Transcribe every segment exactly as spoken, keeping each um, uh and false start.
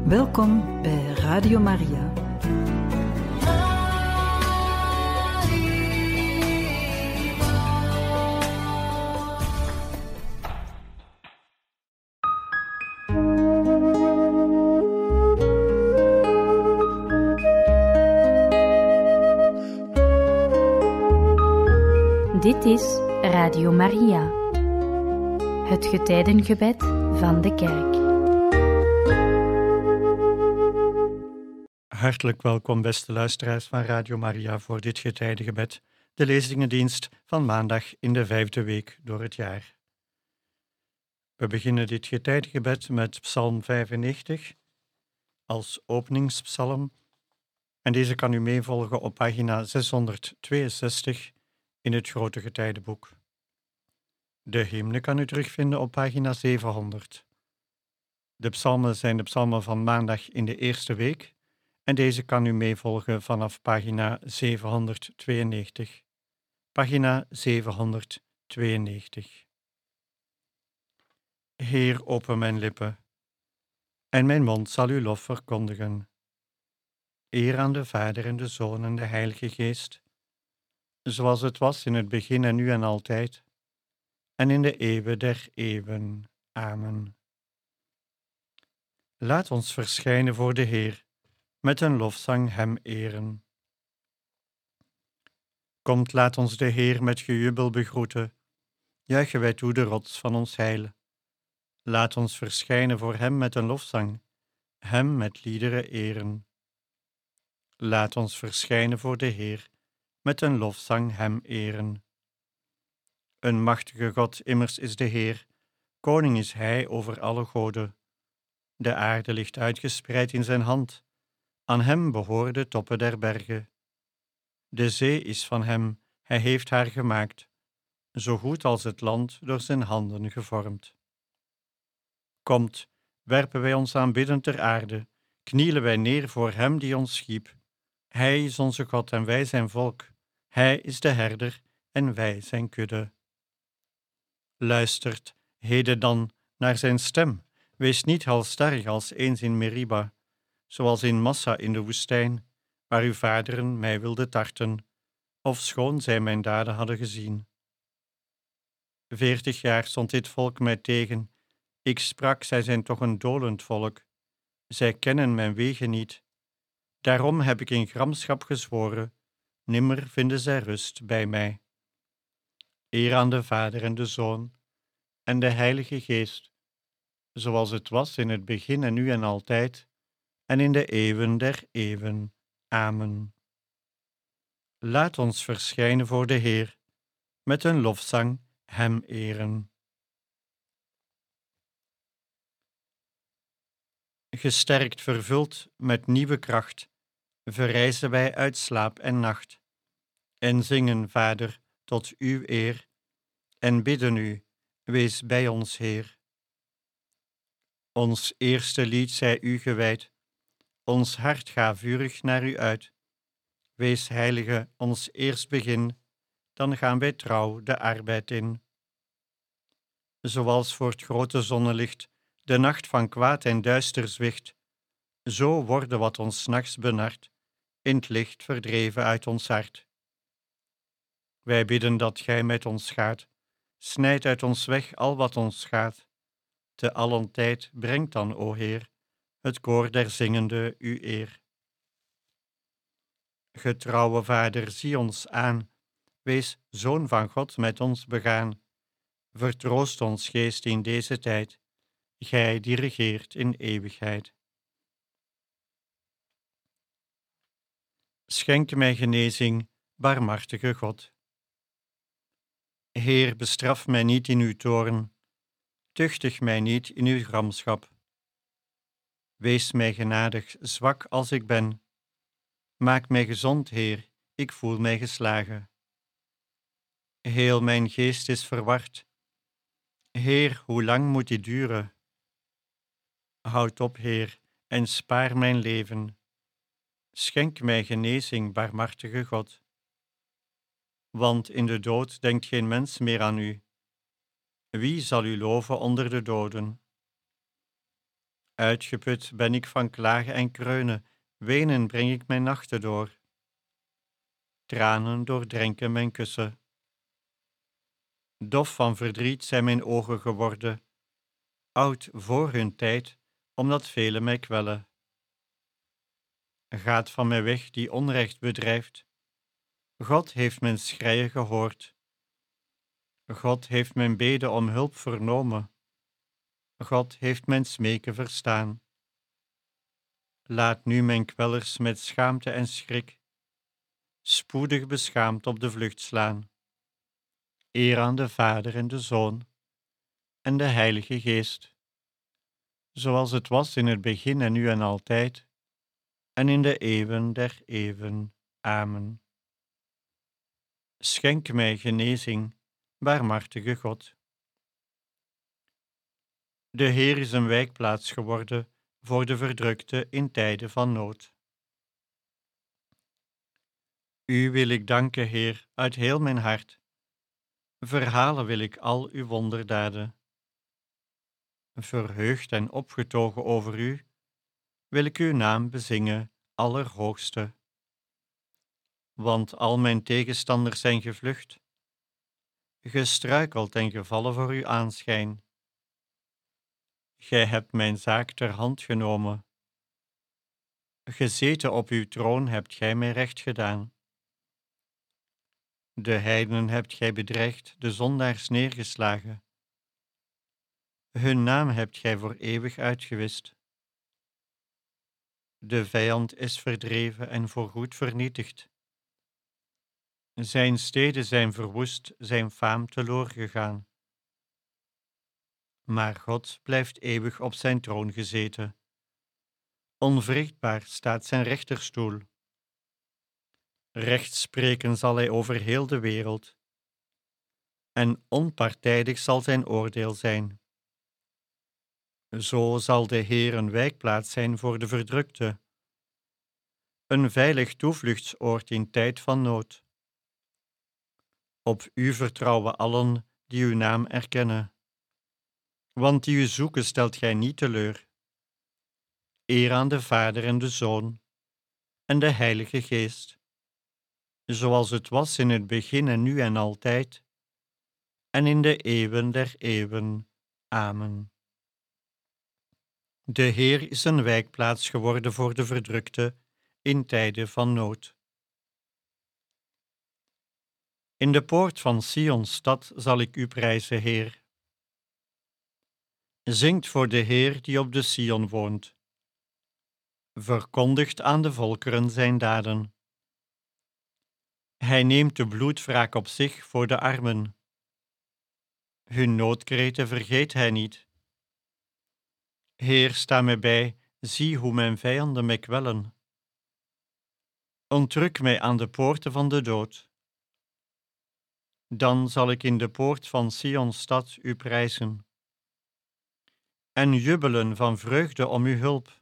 Welkom bij Radio Maria. Dit is Radio Maria, het getijdengebed van de kerk. Hartelijk welkom, beste luisteraars van Radio Maria, voor dit getijdengebed, de lezingendienst van maandag in de vijfde week door het jaar. We beginnen dit getijdengebed met Psalm vijfennegentig als openingspsalm en deze kan u meevolgen op pagina zeshonderdtweeënzestig in het grote getijdenboek. De hymne kan u terugvinden op pagina zevenhonderd. De psalmen zijn de psalmen van maandag in de eerste week en deze kan u meevolgen vanaf pagina zevenhonderdtweeënnegentig. Pagina zevenhonderdtweeënnegentig. Heer, open mijn lippen, en mijn mond zal uw lof verkondigen. Eer aan de Vader en de Zoon en de Heilige Geest, zoals het was in het begin en nu en altijd, en in de eeuwen der eeuwen. Amen. Laat ons verschijnen voor de Heer, met een lofzang hem eren. Komt, laat ons de Heer met gejubel begroeten, juichen wij toe de rots van ons heil. Laat ons verschijnen voor hem met een lofzang, hem met liederen eren. Laat ons verschijnen voor de Heer, met een lofzang hem eren. Een machtige God immers is de Heer, koning is hij over alle goden. De aarde ligt uitgespreid in zijn hand, aan hem behoren de toppen der bergen. De zee is van hem, hij heeft haar gemaakt, zo goed als het land door zijn handen gevormd. Komt, werpen wij ons aanbiddend ter aarde, knielen wij neer voor hem die ons schiep. Hij is onze God en wij zijn volk, hij is de herder en wij zijn kudde. Luistert, heden dan, naar zijn stem, wees niet halstarrig als eens in Meriba, zoals in Massa in de woestijn, waar uw vaderen mij wilden tarten, ofschoon zij mijn daden hadden gezien. Veertig jaar stond dit volk mij tegen, ik sprak, zij zijn toch een dolend volk, zij kennen mijn wegen niet. Daarom heb ik in gramschap gezworen, nimmer vinden zij rust bij mij. Eer aan de Vader en de Zoon en de Heilige Geest, zoals het was in het begin en nu en altijd, en in de eeuwen der eeuwen. Amen. Laat ons verschijnen voor de Heer, met een lofzang hem eren. Gesterkt vervuld met nieuwe kracht, verrijzen wij uit slaap en nacht, en zingen, Vader, tot uw eer, en bidden u, wees bij ons, Heer. Ons eerste lied zij u gewijd, ons hart ga vurig naar u uit. Wees heilige, ons eerst begin, dan gaan wij trouw de arbeid in. Zoals voor het grote zonnelicht de nacht van kwaad en duister zwicht, zo worden wat ons 's nachts benart, in het licht verdreven uit ons hart. Wij bidden dat gij met ons gaat, snijd uit ons weg al wat ons schaadt. Te allen tijd brengt dan, o Heer, het koor der zingende u eer. Getrouwe Vader, zie ons aan, wees Zoon van God met ons begaan. Vertroost ons geest in deze tijd, gij die regeert in eeuwigheid. Schenk mij genezing, barmhartige God. Heer, bestraf mij niet in uw toorn, tuchtig mij niet in uw gramschap. Wees mij genadig, zwak als ik ben. Maak mij gezond, Heer, ik voel mij geslagen. Heel mijn geest is verward. Heer, hoe lang moet dit duren? Houd op, Heer, en spaar mijn leven. Schenk mij genezing, barmhartige God. Want in de dood denkt geen mens meer aan u. Wie zal u loven onder de doden? Uitgeput ben ik van klagen en kreunen, wenen breng ik mijn nachten door. Tranen doordrenken mijn kussen. Dof van verdriet zijn mijn ogen geworden, oud voor hun tijd, omdat velen mij kwellen. Gaat van mij weg die onrecht bedrijft. God heeft mijn schreien gehoord. God heeft mijn bede om hulp vernomen. God heeft mijn smeken verstaan. Laat nu mijn kwellers met schaamte en schrik spoedig beschaamd op de vlucht slaan. Eer aan de Vader en de Zoon en de Heilige Geest, zoals het was in het begin en nu en altijd, en in de eeuwen der eeuwen. Amen. Schenk mij genezing, barmhartige God. De Heer is een wijkplaats geworden voor de verdrukte in tijden van nood. U wil ik danken, Heer, uit heel mijn hart. Verhalen wil ik al uw wonderdaden. Verheugd en opgetogen over u, wil ik uw naam bezingen, Allerhoogste. Want al mijn tegenstanders zijn gevlucht, gestruikeld en gevallen voor uw aanschijn. Gij hebt mijn zaak ter hand genomen. Gezeten op uw troon hebt gij mij recht gedaan. De heidenen hebt gij bedreigd, de zondaars neergeslagen. Hun naam hebt gij voor eeuwig uitgewist. De vijand is verdreven en voorgoed vernietigd. Zijn steden zijn verwoest, zijn faam teloor gegaan. Maar God blijft eeuwig op zijn troon gezeten. Onwrichtbaar staat zijn rechterstoel. Recht spreken zal hij over heel de wereld. En onpartijdig zal zijn oordeel zijn. Zo zal de Heer een wijkplaats zijn voor de verdrukte, een veilig toevluchtsoord in tijd van nood. Op u vertrouwen allen die uw naam erkennen, want die u zoeken stelt gij niet teleur. Eer aan de Vader en de Zoon en de Heilige Geest, zoals het was in het begin en nu en altijd, en in de eeuwen der eeuwen. Amen. De Heer is een wijkplaats geworden voor de verdrukte in tijden van nood. In de poort van Sions stad zal ik u prijzen, Heer. Zingt voor de Heer die op de Sion woont. Verkondigt aan de volkeren zijn daden. Hij neemt de bloedwraak op zich voor de armen. Hun noodkreten vergeet hij niet. Heer, sta mij bij, zie hoe mijn vijanden mij kwellen. Ontruk mij aan de poorten van de dood. Dan zal ik in de poort van Sions stad u prijzen en jubelen van vreugde om uw hulp.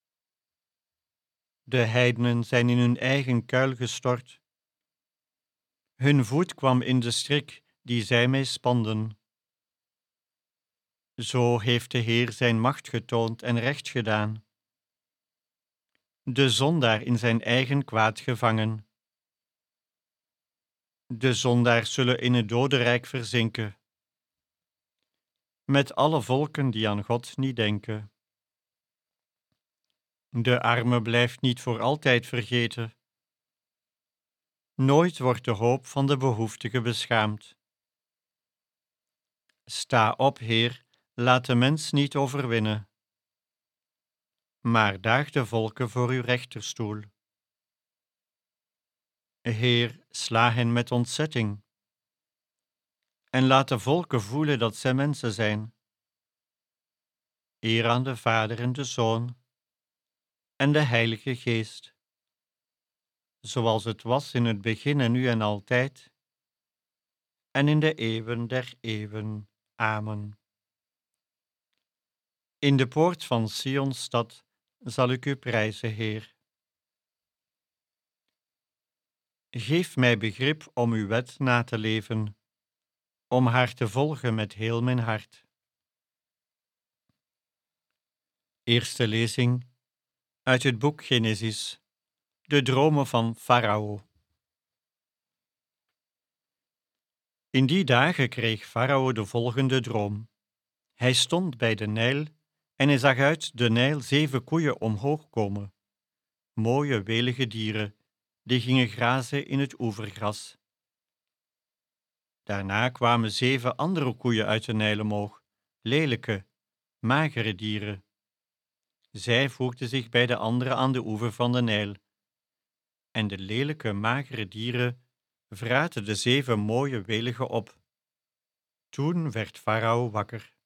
De heidenen zijn in hun eigen kuil gestort. Hun voet kwam in de strik die zij mij spanden. Zo heeft de Heer zijn macht getoond en recht gedaan. De zondaar in zijn eigen kwaad gevangen. De zondaars zullen in het dodenrijk verzinken, met alle volken die aan God niet denken. De arme blijft niet voor altijd vergeten. Nooit wordt de hoop van de behoeftige beschaamd. Sta op, Heer, laat de mens niet overwinnen, maar daag de volken voor uw rechterstoel. Heer, sla hen met ontzetting en laat de volken voelen dat zij mensen zijn. Eer aan de Vader en de Zoon en de Heilige Geest, zoals het was in het begin en nu en altijd, en in de eeuwen der eeuwen. Amen. In de poort van Sions stad zal ik u prijzen, Heer. Geef mij begrip om uw wet na te leven, om haar te volgen met heel mijn hart. Eerste lezing uit het boek Genesis, de dromen van Farao. In die dagen kreeg Farao de volgende droom. Hij stond bij de Nijl en hij zag uit de Nijl zeven koeien omhoog komen. Mooie, welige dieren, die gingen grazen in het oevergras. Daarna kwamen zeven andere koeien uit de Nijl omhoog, lelijke, magere dieren. Zij voegden zich bij de anderen aan de oever van de Nijl. En de lelijke, magere dieren vraten de zeven mooie, welige op. Toen werd Farao wakker.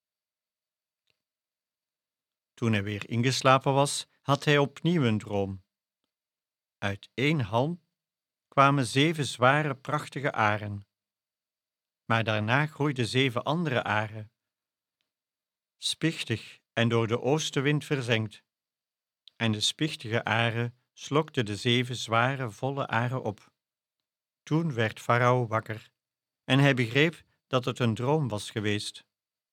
Toen hij weer ingeslapen was, had hij opnieuw een droom. Uit één halm kwamen zeven zware, prachtige aren. Maar daarna groeiden zeven andere aren, spichtig en door de oostenwind verzengd. En de spichtige aren slokten de zeven zware, volle aren op. Toen werd Farao wakker en hij begreep dat het een droom was geweest.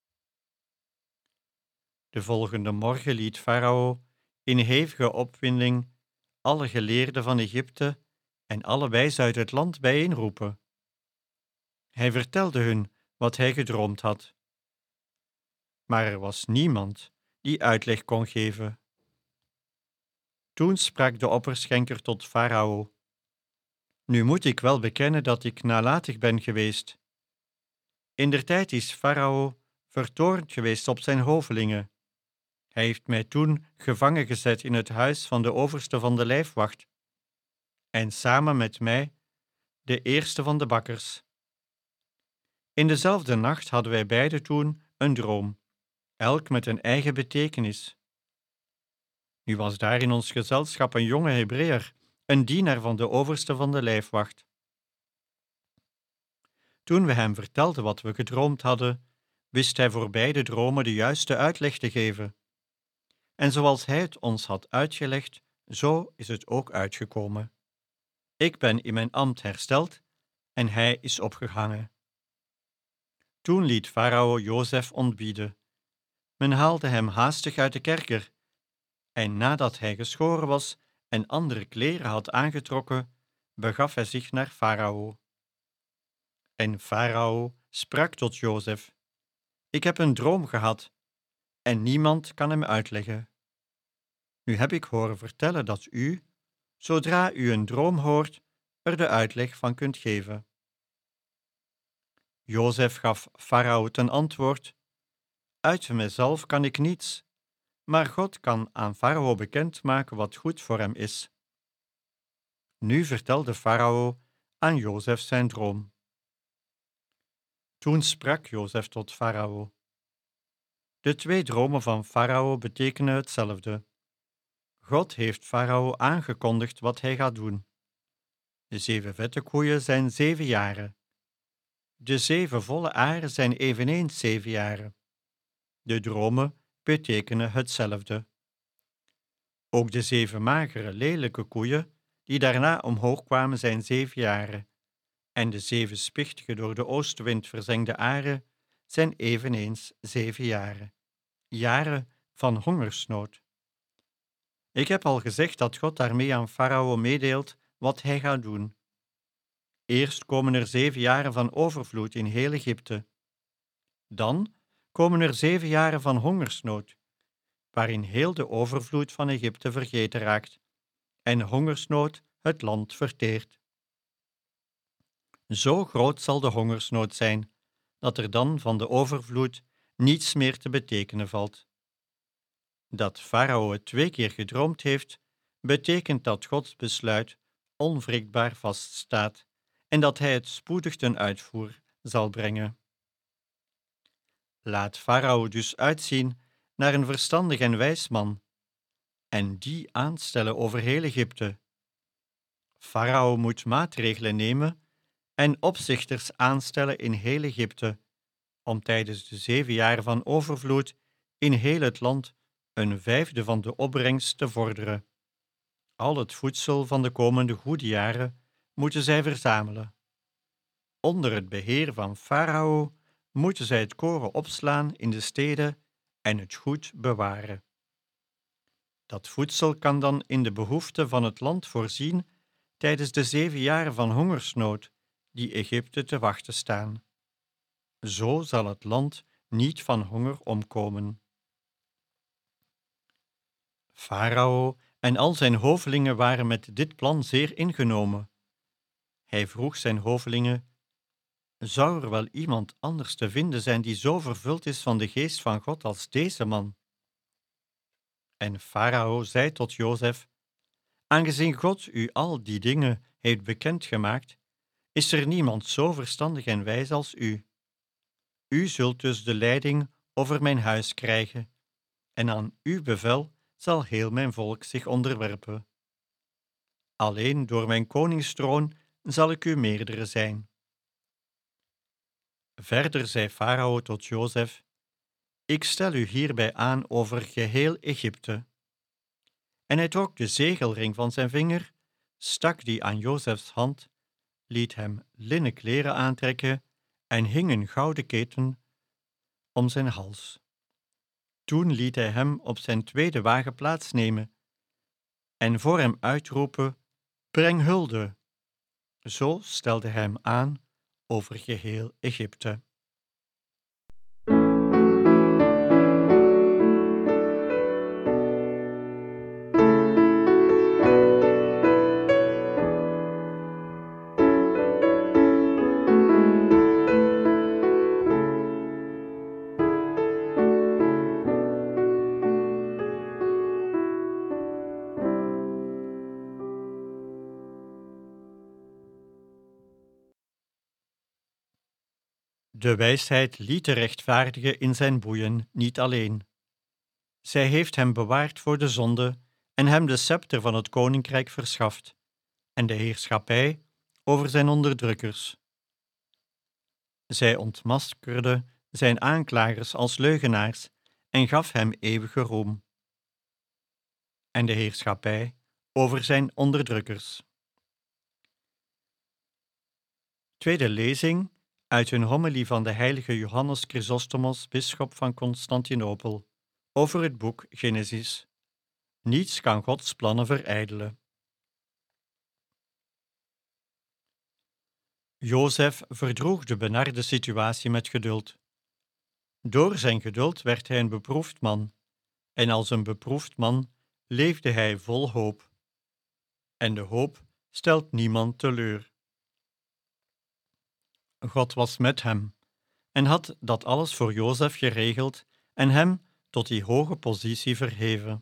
De volgende morgen liet Farao in hevige opwinding alle geleerden van Egypte en alle wijzen uit het land bijeenroepen. Hij vertelde hun wat hij gedroomd had. Maar er was niemand die uitleg kon geven. Toen sprak de opperschenker tot Farao: Nu moet ik wel bekennen dat ik nalatig ben geweest. Indertijd is Farao vertoornd geweest op zijn hovelingen. Hij heeft mij toen gevangen gezet in het huis van de overste van de lijfwacht, en samen met mij de eerste van de bakkers. In dezelfde nacht hadden wij beiden toen een droom, elk met een eigen betekenis. Nu was daar in ons gezelschap een jonge Hebreeër, een dienaar van de overste van de lijfwacht. Toen we hem vertelden wat we gedroomd hadden, wist hij voor beide dromen de juiste uitleg te geven. En zoals hij het ons had uitgelegd, zo is het ook uitgekomen. Ik ben in mijn ambt hersteld en hij is opgehangen. Toen liet Farao Jozef ontbieden. Men haalde hem haastig uit de kerker, en nadat hij geschoren was en andere kleren had aangetrokken, begaf hij zich naar Farao. En Farao sprak tot Jozef: Ik heb een droom gehad, en niemand kan hem uitleggen. Nu heb ik horen vertellen dat u, zodra u een droom hoort, er de uitleg van kunt geven. Jozef gaf Farao ten antwoord: Uit mezelf kan ik niets, maar God kan aan Farao bekendmaken wat goed voor hem is. Nu vertelde Farao aan Jozef zijn droom. Toen sprak Jozef tot Farao: De twee dromen van Farao betekenen hetzelfde. God heeft Farao aangekondigd wat hij gaat doen. De zeven vette koeien zijn zeven jaren. De zeven volle aren zijn eveneens zeven jaren. De dromen betekenen hetzelfde. Ook de zeven magere, lelijke koeien die daarna omhoog kwamen zijn zeven jaren. En de zeven spichtige, door de oostenwind verzengde aren zijn eveneens zeven jaren. Jaren van hongersnood. Ik heb al gezegd dat God daarmee aan Farao meedeelt wat hij gaat doen. Eerst komen er zeven jaren van overvloed in heel Egypte. Dan komen er zeven jaren van hongersnood, waarin heel de overvloed van Egypte vergeten raakt en hongersnood het land verteert. Zo groot zal de hongersnood zijn, dat er dan van de overvloed niets meer te betekenen valt. Dat Farao het twee keer gedroomd heeft, betekent dat Gods besluit onwrikbaar vaststaat en dat hij het spoedig ten uitvoer zal brengen. Laat Farao dus uitzien naar een verstandig en wijs man, en die aanstellen over heel Egypte. Farao moet maatregelen nemen en opzichters aanstellen in heel Egypte, om tijdens de zeven jaar van overvloed in heel het land een vijfde van de opbrengst te vorderen. Al het voedsel van de komende goede jaren moeten zij verzamelen. Onder het beheer van Farao moeten zij het koren opslaan in de steden en het goed bewaren. Dat voedsel kan dan in de behoeften van het land voorzien tijdens de zeven jaren van hongersnood die Egypte te wachten staan. Zo zal het land niet van honger omkomen. Farao en al zijn hovelingen waren met dit plan zeer ingenomen. Hij vroeg zijn hovelingen: zou er wel iemand anders te vinden zijn die zo vervuld is van de geest van God als deze man? En Farao zei tot Jozef: aangezien God u al die dingen heeft bekendgemaakt, is er niemand zo verstandig en wijs als u. U zult dus de leiding over mijn huis krijgen, en aan uw bevel zal heel mijn volk zich onderwerpen. Alleen door mijn koningstroon zal ik u meerdere zijn. Verder zei Farao tot Jozef: ik stel u hierbij aan over geheel Egypte. En hij trok de zegelring van zijn vinger, stak die aan Jozefs hand, liet hem linnen kleren aantrekken en hing een gouden keten om zijn hals. Toen liet hij hem op zijn tweede wagen plaatsnemen en voor hem uitroepen: breng hulde. Zo stelde hij hem aan over geheel Egypte. De wijsheid liet de rechtvaardige in zijn boeien niet alleen. Zij heeft hem bewaard voor de zonde en hem de scepter van het koninkrijk verschaft en de heerschappij over zijn onderdrukkers. Zij ontmaskerde zijn aanklagers als leugenaars en gaf hem eeuwige roem. En de heerschappij over zijn onderdrukkers. Tweede lezing uit een homilie van de heilige Johannes Chrysostomos, bisschop van Constantinopel, over het boek Genesis. Niets kan Gods plannen verijdelen. Jozef verdroeg de benarde situatie met geduld. Door zijn geduld werd hij een beproefd man, en als een beproefd man leefde hij vol hoop. En de hoop stelt niemand teleur. God was met hem en had dat alles voor Jozef geregeld en hem tot die hoge positie verheven.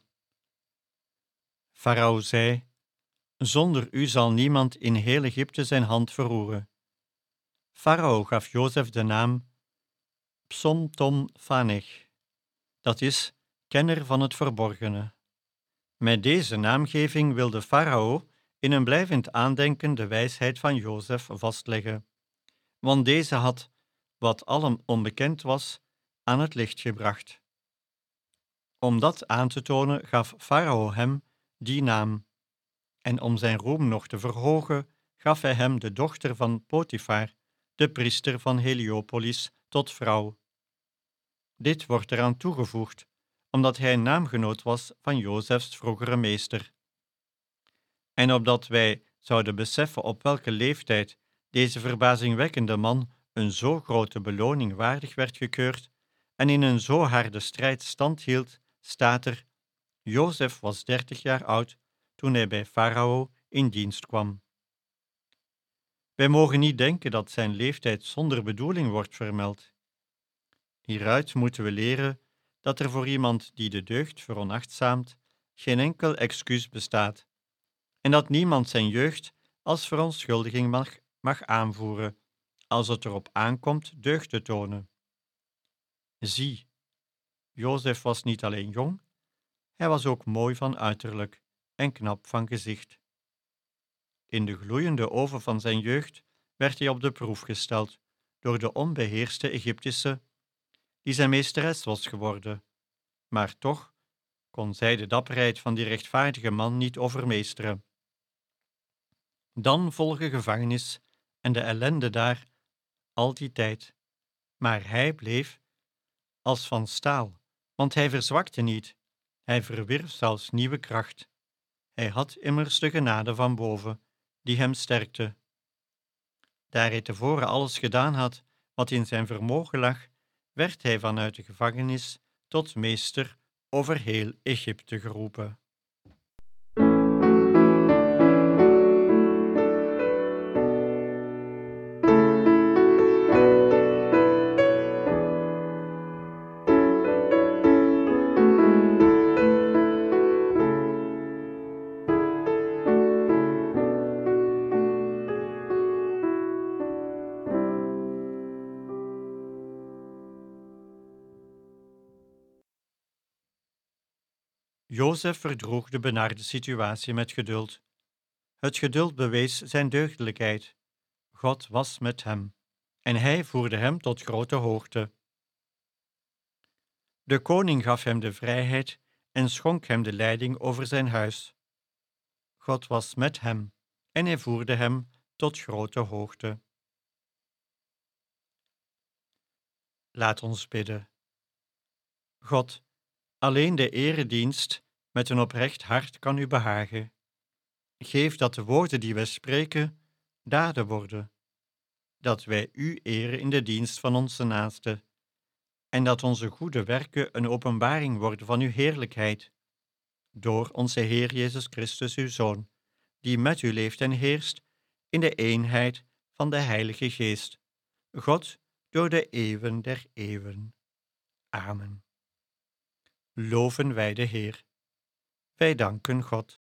Farao zei: zonder u zal niemand in heel Egypte zijn hand verroeren. Farao gaf Jozef de naam Psomtom Phanech, dat is kenner van het verborgene. Met deze naamgeving wilde Farao in een blijvend aandenken de wijsheid van Jozef vastleggen, want deze had, wat allen onbekend was, aan het licht gebracht. Om dat aan te tonen gaf Farao hem die naam, en om zijn roem nog te verhogen, gaf hij hem de dochter van Potifar, de priester van Heliopolis, tot vrouw. Dit wordt eraan toegevoegd, omdat hij een naamgenoot was van Jozefs vroegere meester. En opdat wij zouden beseffen op welke leeftijd deze verbazingwekkende man een zo grote beloning waardig werd gekeurd en in een zo harde strijd stand hield, staat er: Jozef was dertig jaar oud toen hij bij Farao in dienst kwam. Wij mogen niet denken dat zijn leeftijd zonder bedoeling wordt vermeld. Hieruit moeten we leren dat er voor iemand die de deugd veronachtzaamt geen enkel excuus bestaat en dat niemand zijn jeugd als verontschuldiging mag, mag aanvoeren als het erop aankomt deugd te tonen. Zie, Jozef was niet alleen jong, hij was ook mooi van uiterlijk en knap van gezicht. In de gloeiende oven van zijn jeugd werd hij op de proef gesteld door de onbeheerste Egyptische, die zijn meesteres was geworden, maar toch kon zij de dapperheid van die rechtvaardige man niet overmeesteren. Dan volgde gevangenis en de ellende daar al die tijd, maar hij bleef als van staal, want hij verzwakte niet. Hij verwierf zelfs nieuwe kracht. Hij had immers de genade van boven, die hem sterkte. Daar hij tevoren alles gedaan had wat in zijn vermogen lag, werd hij vanuit de gevangenis tot meester over heel Egypte geroepen. Jozef verdroeg de benarde situatie met geduld. Het geduld bewees zijn deugdelijkheid. God was met hem, en hij voerde hem tot grote hoogte. De koning gaf hem de vrijheid en schonk hem de leiding over zijn huis. God was met hem, en hij voerde hem tot grote hoogte. Laat ons bidden. God, alleen de eredienst met een oprecht hart kan u behagen. Geef dat de woorden die wij spreken daden worden, dat wij u eren in de dienst van onze naaste, en dat onze goede werken een openbaring worden van uw heerlijkheid, door onze Heer Jezus Christus, uw Zoon, die met u leeft en heerst in de eenheid van de Heilige Geest, God door de eeuwen der eeuwen. Amen. Loven wij de Heer. Wij danken God.